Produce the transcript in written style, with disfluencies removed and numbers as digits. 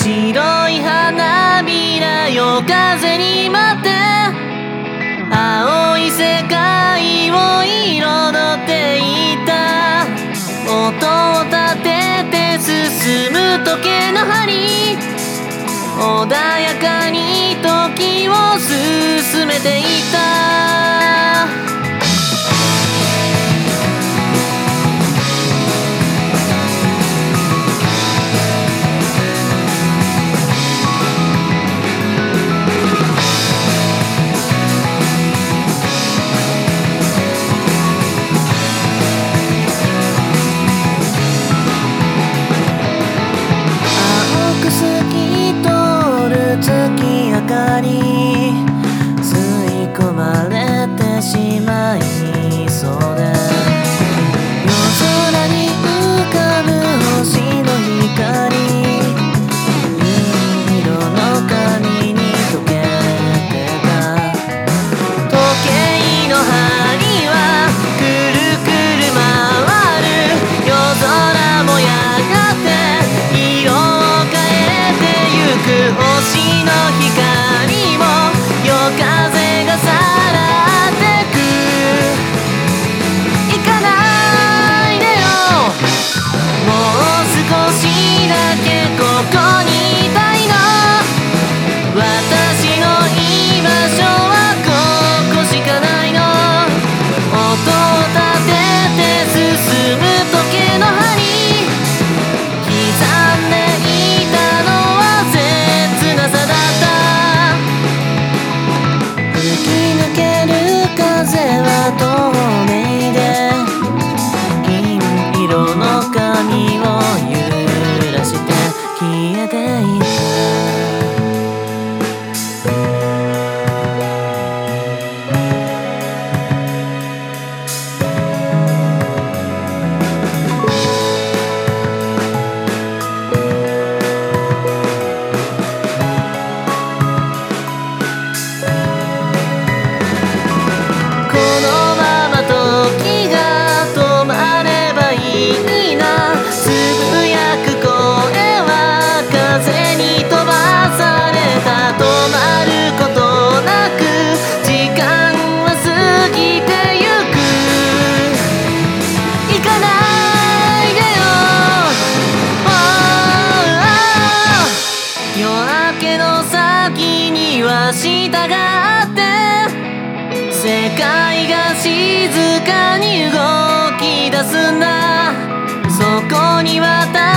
白い花びらよ風に舞って青い世界を彩っていた。音を立てて進む時計の針、穏やかに時を進めていた。吸い込まれてしまいそうで、夜空に浮かぶ星の光、銀色の髪に溶けてた。時計の針はくるくる回る。夜空もやがて色を変えてゆく。星の光風がさらってく。行かないでよ、もう少しだけここにいたいの。私の居場所はここしかないの。音を立てて進む時計の針、刻んでいたのは切なさだった。風は透明で銀色の髪を揺らして消えていた。明日があって世界が静かに動き出すんだ。そこに私